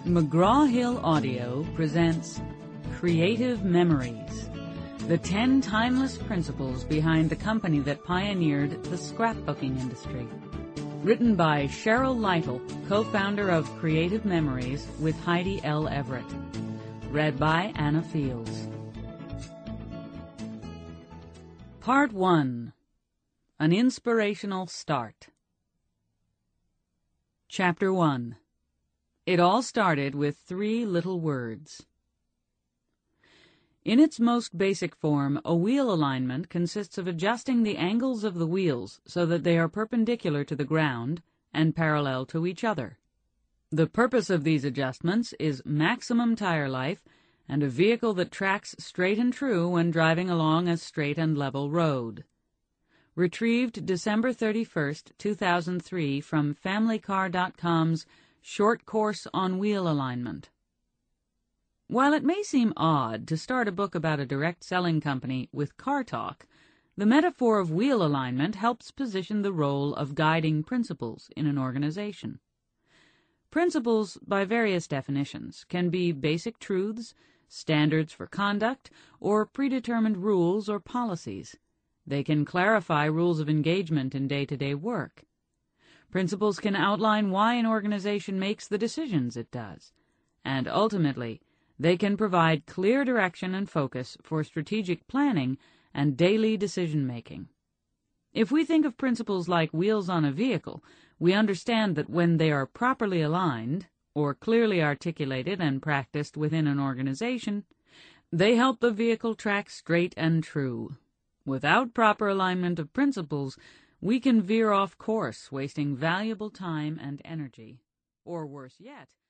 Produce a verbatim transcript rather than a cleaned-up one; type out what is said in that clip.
McGraw-Hill Audio presents Creative Memories, the ten timeless principles behind the company that pioneered the scrapbooking industry. Written by Cheryl Lytle, co-founder of Creative Memories with Heidi L. Everett. Read by Anna Fields. Part one. An Inspirational Start. Chapter one. It all started with three little words. In its most basic form, a wheel alignment consists of adjusting the angles of the wheels so that they are perpendicular to the ground and parallel to each other. The purpose of these adjustments is maximum tire life and a vehicle that tracks straight and true when driving along a straight and level road. Retrieved December thirty-first, two thousand three from Family Car dot com's Short Course on Wheel Alignment. While it may seem odd to start a book about a direct selling company with car talk, the metaphor of wheel alignment helps position the role of guiding principles in an organization. Principles, by various definitions, can be basic truths, standards for conduct, or predetermined rules or policies. They can clarify rules of engagement in day-to-day work. Principles can outline why an organization makes the decisions it does, and ultimately, they can provide clear direction and focus for strategic planning and daily decision-making. If we think of principles like wheels on a vehicle, we understand that when they are properly aligned, or clearly articulated and practiced within an organization, they help the vehicle track straight and true. Without proper alignment of principles, we can veer off course, wasting valuable time and energy. Or worse yet,